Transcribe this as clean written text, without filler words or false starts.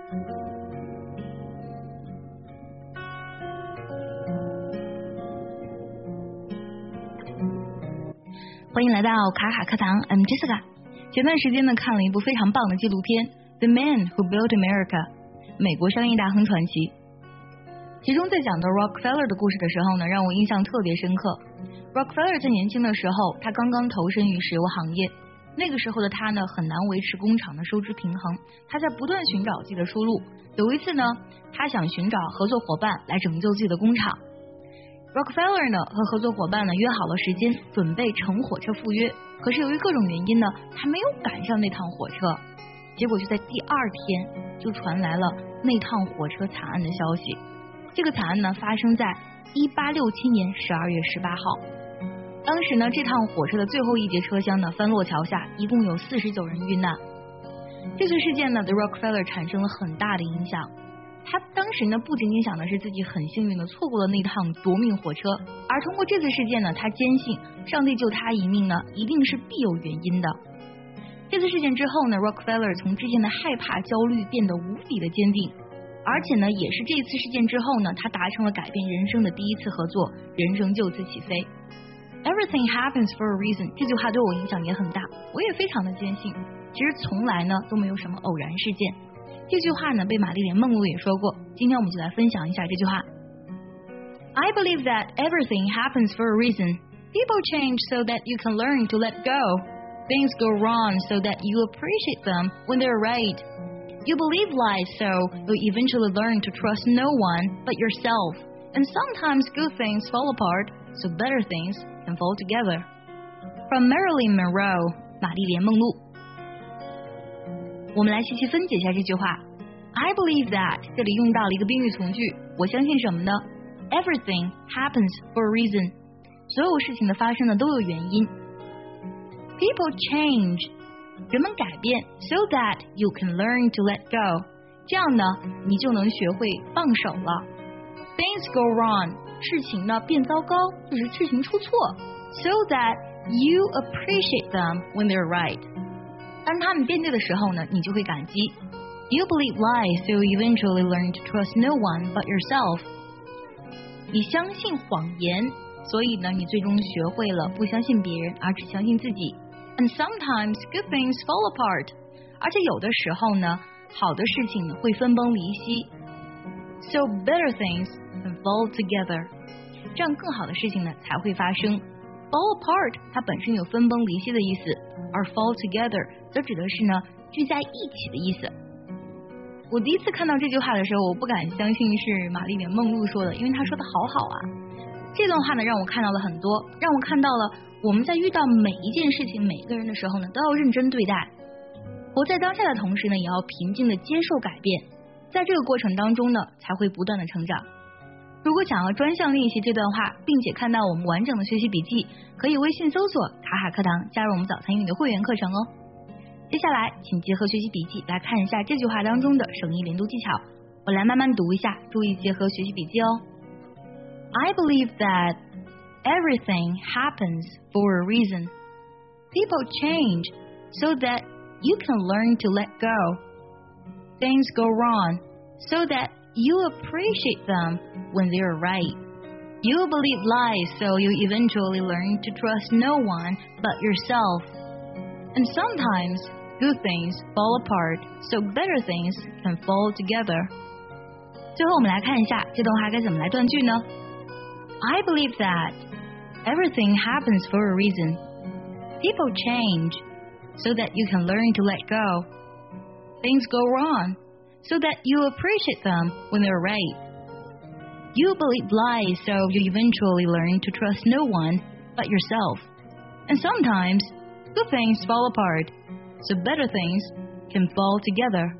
欢迎来到卡卡课堂 ，I'm Jessica。前段时间呢，看了一部非常棒的纪录片《The Man Who Built America》，美国商业大亨传奇。其中在讲到 Rockefeller 的故事的时候呢，让我印象特别深刻。Rockefeller 在年轻的时候，他刚刚投身于石油行业，那个时候的他呢，很难维持工厂的收支平衡，他在不断寻找自己的出路。有一次呢，他想寻找合作伙伴来拯救自己的工厂。Rockefeller 呢和合作伙伴呢约好了时间，准备乘火车赴约。可是由于各种原因呢，他没有赶上那趟火车。结果就在第二天，就传来了那趟火车惨案的消息。这个惨案呢发生在1867年12月18号。当时呢，这趟火车的最后一节车厢呢翻落桥下，一共有49人遇难。这次事件呢对 Rockefeller 产生了很大的影响。他当时呢不仅仅想的是自己很幸运的错过了那趟夺命火车，而通过这次事件呢，他坚信上帝救他一命呢一定是必有原因的。这次事件之后呢 Rockefeller 从之前的害怕焦虑变得无比的坚定，而且呢也是这次事件之后呢，他达成了改变人生的第一次合作，人生就此起飞。 Everything happens for a reason 这句话对我影响也很大，我也非常的坚信其实从来呢都没有什么偶然事件。这句话呢被玛丽莲梦露也说过，今天我们就来分享一下这句话。 I believe that everything happens for a reason. People change so that you can learn to let go. Things go wrong so that you appreciate them when they're right. You believe lies so you'll eventually learn to trust no one but yourself. And sometimes good things fall apart so better things can fall together. From Marilyn Monroe 玛丽莲梦露。我们来细细分解一下这句话。 I believe that 这里用到了一个宾语从句，我相信什么呢？ Everything happens for a reason 所有事情的发生呢都有原因。 People change 人们改变 so that you can learn to let go 这样呢你就能学会放手了。 Things go wrong 事情呢变糟糕，就是事情出错。 So that you appreciate them when they're right当他们变对的时候呢，你就会感激。 You believe lies, so you eventually learn to trust no one but yourself. 你相信谎言，所以呢，你最终学会了不相信别人，而只相信自己。And sometimes good things fall apart. 而且有的时候呢，好的事情会分崩离析。So better things can fall together. 这样更好的事情呢才会发生。Fall apart 它本身有分崩离析的意思，而 fall together 则指的是呢聚在一起的意思。我第一次看到这句话的时候，我不敢相信是玛丽莲梦露说的，因为她说的好好啊。这段话呢让我看到了很多，让我看到了我们在遇到每一件事情每个人的时候呢都要认真对待，活在当下的同时呢也要平静的接受改变，在这个过程当中呢才会不断的成长。如果想要专项练习这段话，并且看到我们完整的学习笔记，可以微信搜索卡卡课堂，加入我们早餐英语的会员课程哦。接下来请结合学习笔记来看一下这句话当中的省议连读技巧，我来慢慢读一下，注意结合学习笔记哦。 I believe that everything happens for a reason. People change so that you can learn to let go. Things go wrong so that you appreciate them when they're right. You believe lies so you eventually learn to trust no one but yourself. And sometimes good things fall apart so better things can fall together. 最后我们来看一下这段话该怎么来断句呢？ I believe that everything happens for a reason. People change so that you can learn to let go. Things go wrong so that you appreciate them when they're right. You believe lies so you eventually learn to trust no one but yourself. And sometimes good things fall apart so better things can fall together.